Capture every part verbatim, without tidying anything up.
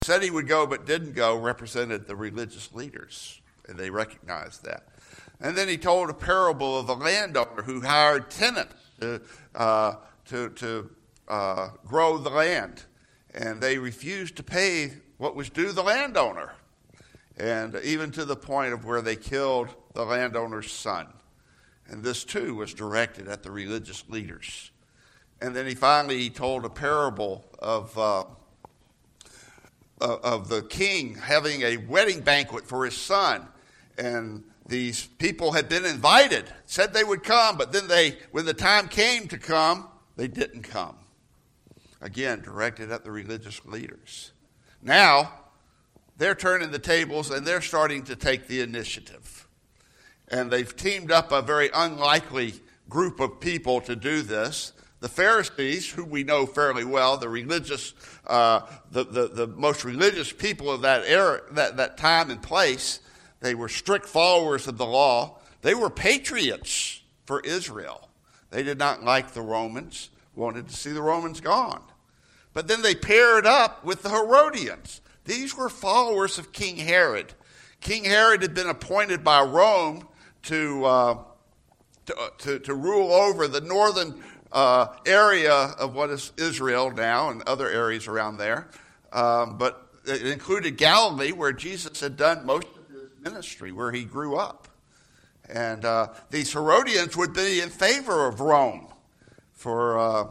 said he would go but didn't go represented the religious leaders, and they recognized that. And then he told a parable of a landowner who hired tenants to, uh, to, to uh, grow the land, and they refused to pay what was due the landowner, and even to the point of where they killed the landowner's son. And this, too, was directed at the religious leaders. And then he finally he told a parable of uh, of the king having a wedding banquet for his son. And these people had been invited, said they would come, but then they, when the time came to come, they didn't come. Again, directed at the religious leaders. Now, they're turning the tables and they're starting to take the initiative. And they've teamed up a very unlikely group of people to do this. The Pharisees, who we know fairly well, the religious, uh, the, the, the most religious people of that era, that, that time and place, they were strict followers of the law. They were patriots for Israel. They did not like the Romans, wanted to see the Romans gone. But then they paired up with the Herodians. These were followers of King Herod. King Herod had been appointed by Rome to uh, to, to, to rule over the northern uh, area of what is Israel now and other areas around there. Um, but it included Galilee, where Jesus had done most of his ministry, where he grew up. And uh, these Herodians would be in favor of Rome, for uh,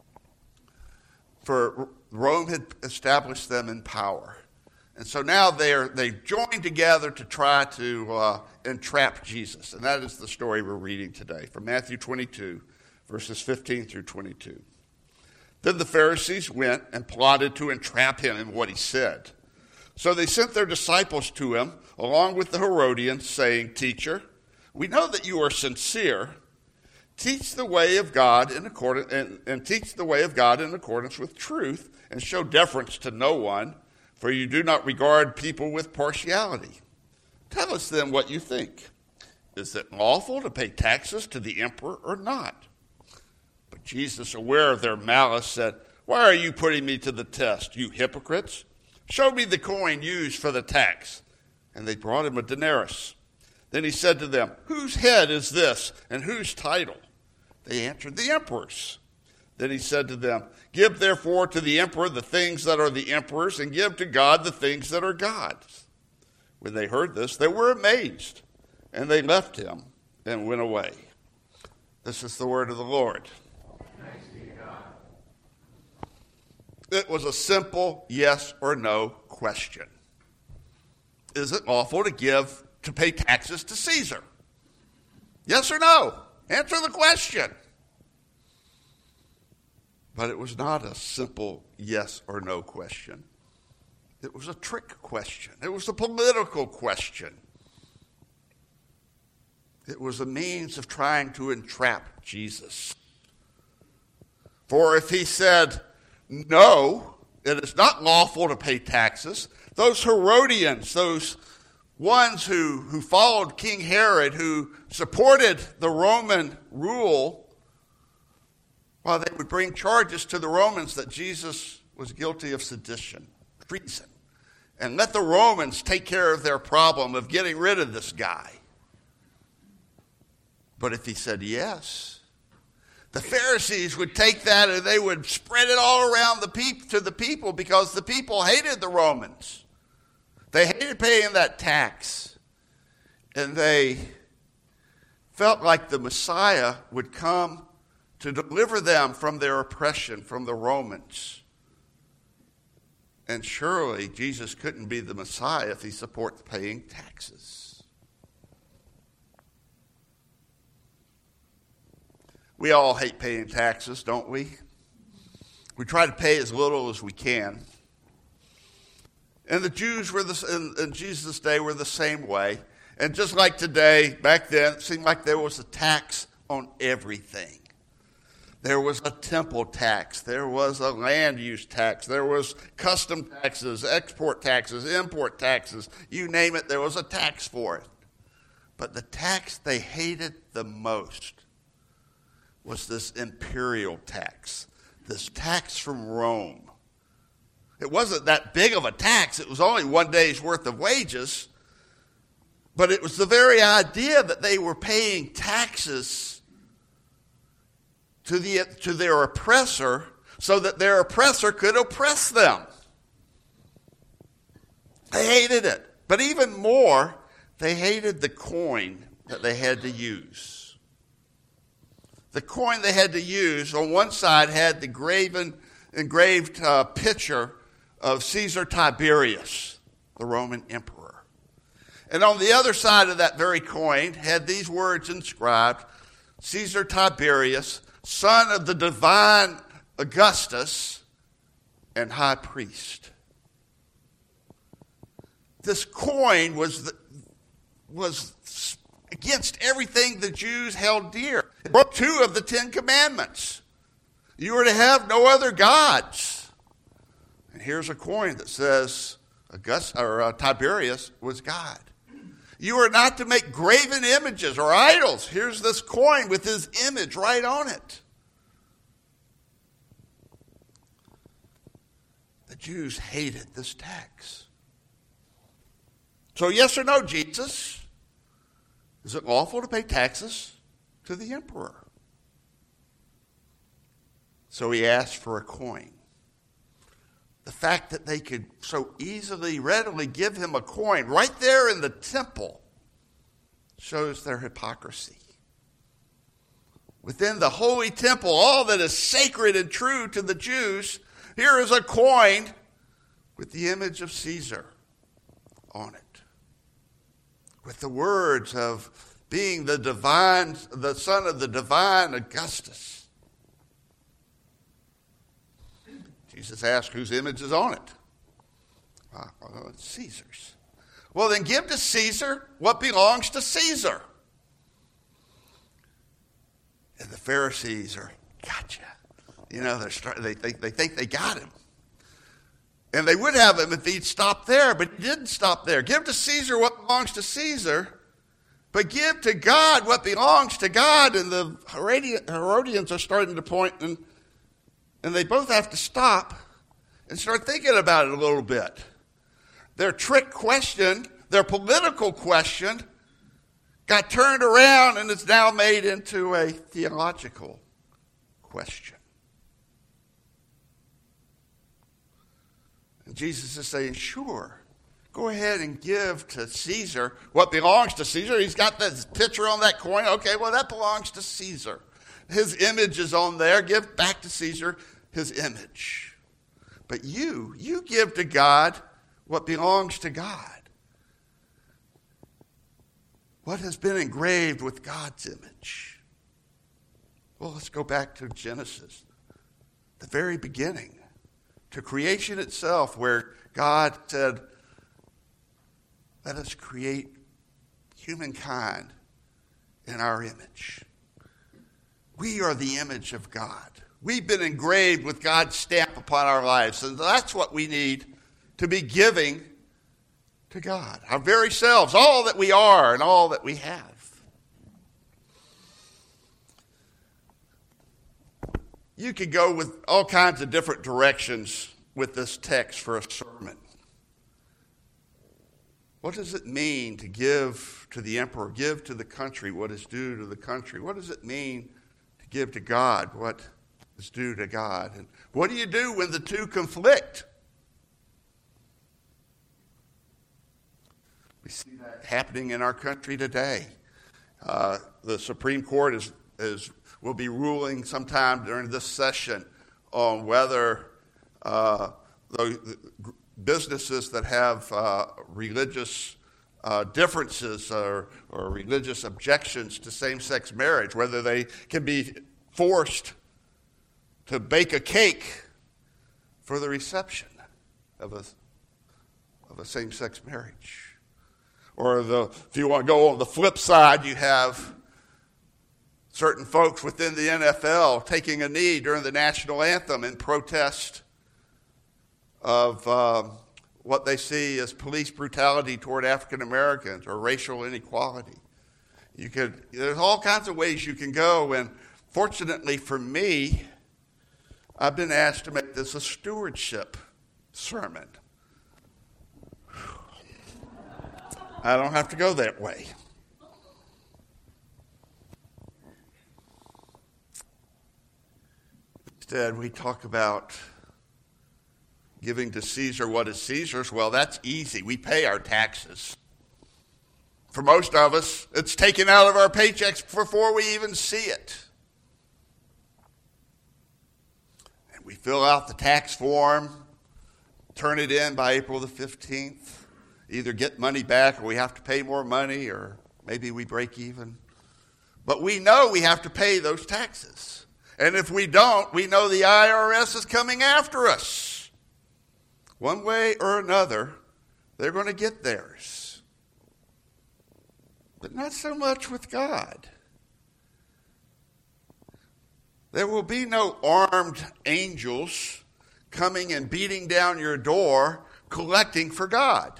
for Rome had established them in power. And so now they're, they've joined together to try to uh, entrap Jesus. And that is the story we're reading today from Matthew twenty-two, verses fifteen through twenty-two. Then the Pharisees went and plotted to entrap him in what he said. So they sent their disciples to him, along with the Herodians, saying, "Teacher, we know that you are sincere. Teach the way of God in accordance and, and teach the way of God in accordance with truth, and show deference to no one, for you do not regard people with partiality. Tell us then what you think. Is it lawful to pay taxes to the emperor or not?" But Jesus, aware of their malice, said, "Why are you putting me to the test, you hypocrites? Show me the coin used for the tax." And they brought him a denarius. Then he said to them, "Whose head is this, and whose title?" They answered, "The emperor's." Then he said to them, "Give therefore to the emperor the things that are the emperor's, and give to God the things that are God's." When they heard this, they were amazed, and they left him and went away. This is the word of the Lord. Thanks be to God. It was a simple yes or no question. Is it lawful to give, to pay taxes to Caesar? Yes or no? Answer the question. But it was not a simple yes or no question. It was a trick question. It was a political question. It was a means of trying to entrap Jesus. For if he said, "No, it is not lawful to pay taxes," those Herodians, those ones who, who followed King Herod, who supported the Roman rule, while they would bring charges to the Romans that Jesus was guilty of sedition, treason, and let the Romans take care of their problem of getting rid of this guy. But if he said yes, the Pharisees would take that and they would spread it all around the peop- to the people, because the people hated the Romans. They hated paying that tax. And they felt like the Messiah would come to deliver them from their oppression from the Romans. And surely Jesus couldn't be the Messiah if he supports paying taxes. We all hate paying taxes, don't we? We try to pay as little as we can. And the Jews were the, in, in Jesus' day were the same way. And just like today, back then, it seemed like there was a tax on everything. There was a temple tax. There was a land use tax. There was custom taxes, export taxes, import taxes. You name it, there was a tax for it. But the tax they hated the most was this imperial tax, this tax from Rome. It wasn't that big of a tax. It was only one day's worth of wages. But it was the very idea that they were paying taxes to the to their oppressor so that their oppressor could oppress them. They hated it. But even more, they hated the coin that they had to use. The coin they had to use on one side had the graven, engraved uh, picture of Caesar Tiberius, the Roman emperor. And on the other side of that very coin had these words inscribed: Caesar Tiberius, son of the divine Augustus and high priest. This coin was the, was against everything the Jews held dear. It broke two of the Ten Commandments. You were to have no other gods. And here's a coin that says August, or, uh, Tiberius was God. You are not to make graven images or idols. Here's this coin with his image right on it. The Jews hated this tax. So yes or no, Jesus? Is it lawful to pay taxes to the emperor? So he asked for a coin. The fact that they could so easily, readily give him a coin right there in the temple shows their hypocrisy. Within the holy temple, all that is sacred and true to the Jews, here is a coin with the image of Caesar on it, with the words of being the divine, the son of the divine Augustus. Jesus asked, whose image is on it? Ah, well, it's Caesar's. Well, then give to Caesar what belongs to Caesar. And the Pharisees are, gotcha. You know, they're start, they, they, they think they got him. And they would have him if he'd stopped there, but he didn't stop there. Give to Caesar what belongs to Caesar, but give to God what belongs to God. And the Herodians are starting to point, and, and they both have to stop and start thinking about it a little bit. Their trick question, their political question, got turned around and is now made into a theological question. And Jesus is saying, sure, go ahead and give to Caesar what belongs to Caesar. He's got this picture on that coin. Okay, well, that belongs to Caesar. His image is on there. Give back to Caesar his image. But you, you give to God what belongs to God. What has been engraved with God's image? Well, let's go back to Genesis, the very beginning, to creation itself, where God said, let us create humankind in our image. We are the image of God. We've been engraved with God's stamp upon our lives, and that's what we need to be giving to God. Our very selves, all that we are and all that we have. You could go with all kinds of different directions with this text for a sermon. What does it mean to give to the emperor, give to the country what is due to the country? What does it mean to give to God what is due to God? And what do you do when the two conflict? We see that happening in our country today. Uh, the Supreme Court is, is will be ruling sometime during this session on whether uh, the, the businesses that have uh, religious uh, differences or, or religious objections to same-sex marriage, whether they can be forced to bake a cake for the reception of a, of a same-sex marriage. Or the, if you want to go on the flip side, you have certain folks within the N F L taking a knee during the national anthem in protest of um, what they see as police brutality toward African Americans or racial inequality. You could, there's all kinds of ways you can go, and fortunately for me, I've been asked to make this a stewardship sermon. I don't have to go that way. Instead, we talk about giving to Caesar what is Caesar's. Well, that's easy. We pay our taxes. For most of us, it's taken out of our paychecks before we even see it. And we fill out the tax form, turn it in by April the fifteenth. Either get money back or we have to pay more money, or maybe we break even. But we know we have to pay those taxes. And if we don't, we know the I R S is coming after us. One way or another, they're going to get theirs. But not so much with God. There will be no armed angels coming and beating down your door collecting for God.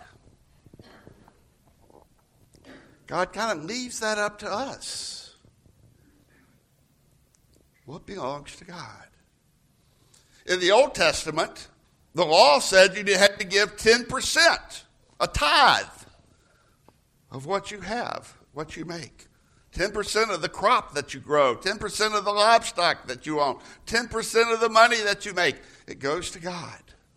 God kind of leaves that up to us. What belongs to God? In the Old Testament, the law said you had to give ten percent, a tithe, of what you have, what you make. ten percent of the crop that you grow, ten percent of the livestock that you own, ten percent of the money that you make. It goes to God.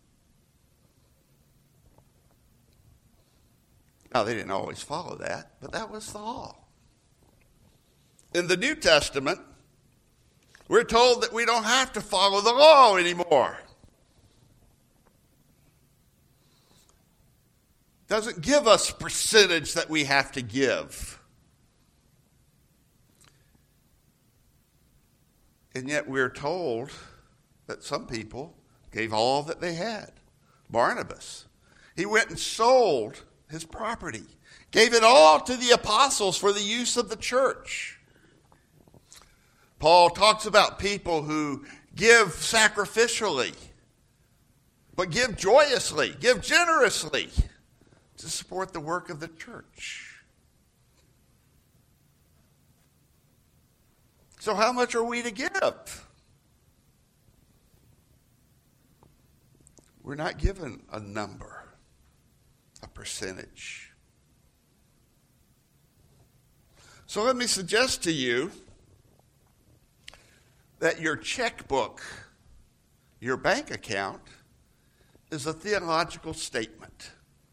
Now, they didn't always follow that, but that was the law. In the New Testament, we're told that we don't have to follow the law anymore. It doesn't give us percentage that we have to give. And yet we're told that some people gave all that they had. Barnabas, he went and sold his property, gave it all to the apostles for the use of the church. Paul talks about people who give sacrificially, but give joyously, give generously to support the work of the church. So how much are we to give? We're not given a number. A percentage. So let me suggest to you that your checkbook, your bank account, is a theological statement.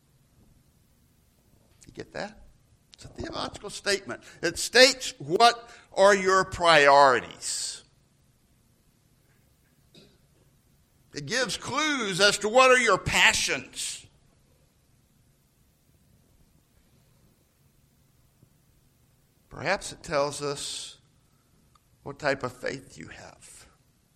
You get that? It's a theological statement. It states what are your priorities. It gives clues as to what are your passions. Perhaps it tells us what type of faith you have.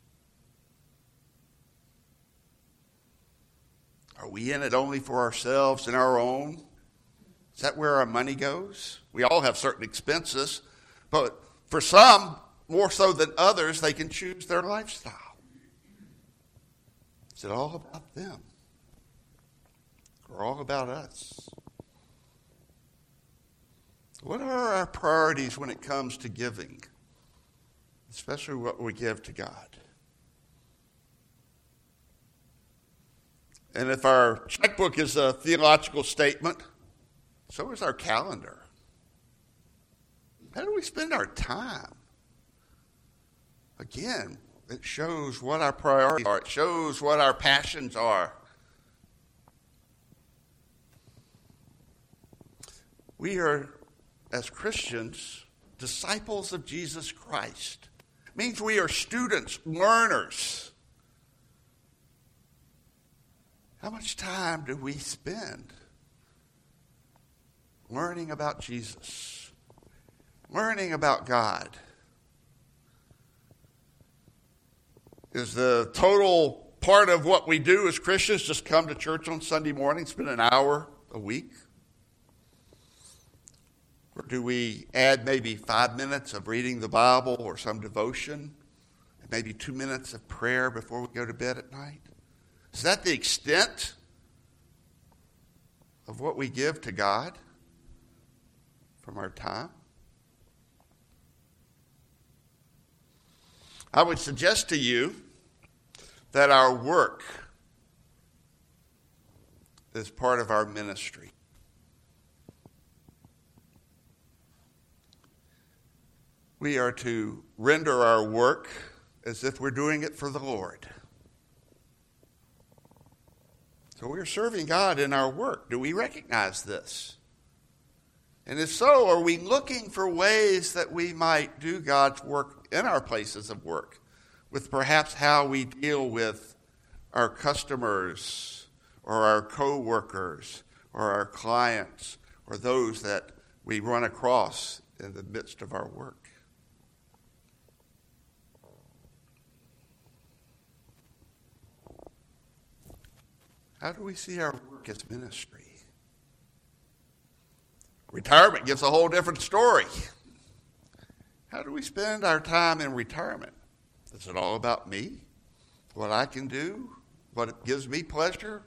Are we in it only for ourselves and our own? Is that where our money goes? We all have certain expenses, but for some, more so than others, they can choose their lifestyle. Is it all about them? Or all about us? What are our priorities when it comes to giving, especially what we give to God? And if our checkbook is a theological statement, so is our calendar. How do we spend our time? Again, it shows what our priorities are. It shows what our passions are. We are, as Christians, disciples of Jesus Christ. It means we are students, learners. How much time do we spend learning about Jesus, learning about God? Is the total part of what we do as Christians just come to church on Sunday morning, spend an hour a week? Or do we add maybe five minutes of reading the Bible or some devotion, and maybe two minutes of prayer before we go to bed at night? Is that the extent of what we give to God from our time? I would suggest to you that our work is part of our ministry. We are to render our work as if we're doing it for the Lord. So we're serving God in our work. Do we recognize this? And if so, are we looking for ways that we might do God's work in our places of work, with perhaps how we deal with our customers or our co-workers or our clients or those that we run across in the midst of our work? How do we see our work as ministry? Retirement gives a whole different story. How do we spend our time in retirement? Is it all about me? What I can do? What gives me pleasure?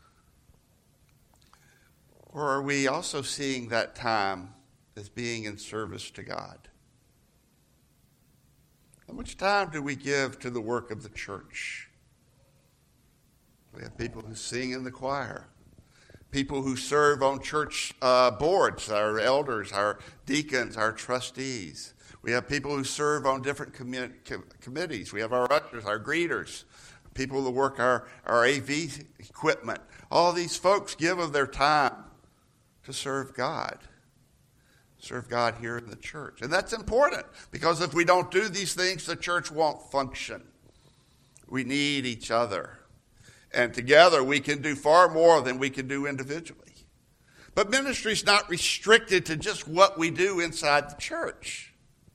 Or are we also seeing that time as being in service to God? How much time do we give to the work of the church? We have people who sing in the choir, people who serve on church uh, boards, our elders, our deacons, our trustees. We have people who serve on different commu- com- committees. We have our ushers, our greeters, people who work our, our A V equipment. All these folks give of their time to serve God, serve God here in the church. And that's important, because if we don't do these things, the church won't function. We need each other. And together we can do far more than we can do individually. But ministry is not restricted to just what we do inside the church.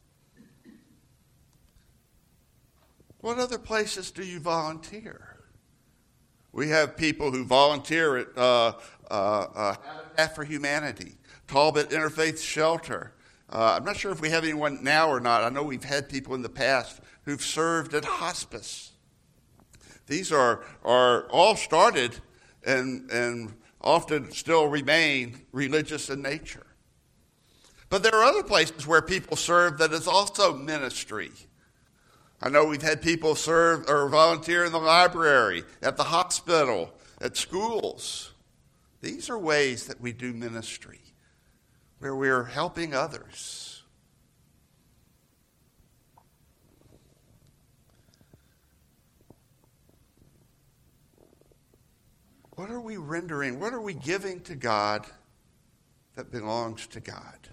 What other places do you volunteer? We have people who volunteer at uh, uh, uh, Habitat for Humanity, Talbot Interfaith Shelter. Uh, I'm not sure if we have anyone now or not. I know we've had people in the past who've served at hospice. These are, are all started and, and often still remain religious in nature. But there are other places where people serve that is also ministry. I know we've had people serve or volunteer in the library, at the hospital, at schools. These are ways that we do ministry, where we're helping others. What are we rendering? What are we giving to God that belongs to God?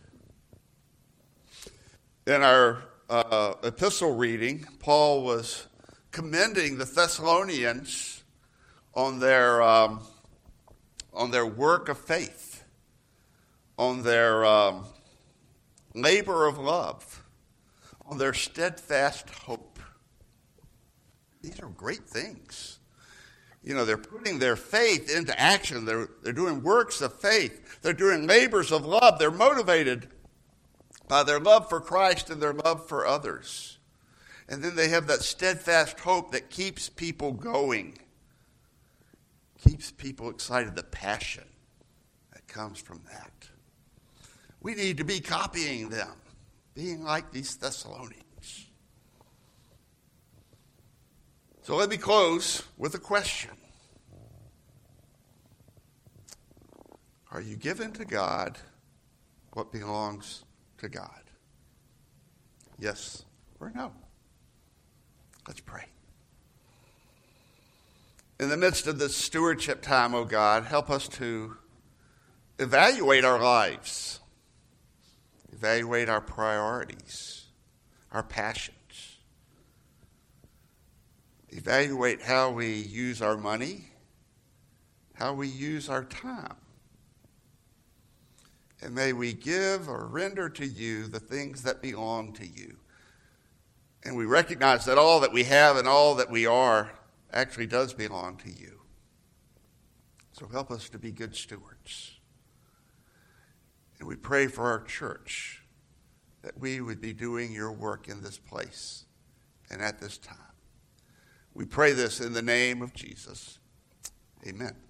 In our uh, epistle reading, Paul was commending the Thessalonians on their um, on their work of faith, on their um, labor of love, on their steadfast hope. These are great things. You know, they're putting their faith into action. They're, they're doing works of faith. They're doing labors of love. They're motivated by their love for Christ and their love for others. And then they have that steadfast hope that keeps people going, keeps people excited, the passion that comes from that. We need to be copying them, being like these Thessalonians. So let me close with a question. Are you giving to God what belongs to God? Yes or no? Let's pray. In the midst of this stewardship time, oh God, help us to evaluate our lives, evaluate our priorities, our passions. Evaluate how we use our money, how we use our time. And may we give or render to you the things that belong to you. And we recognize that all that we have and all that we are actually does belong to you. So help us to be good stewards. And we pray for our church that we would be doing your work in this place and at this time. We pray this in the name of Jesus. Amen.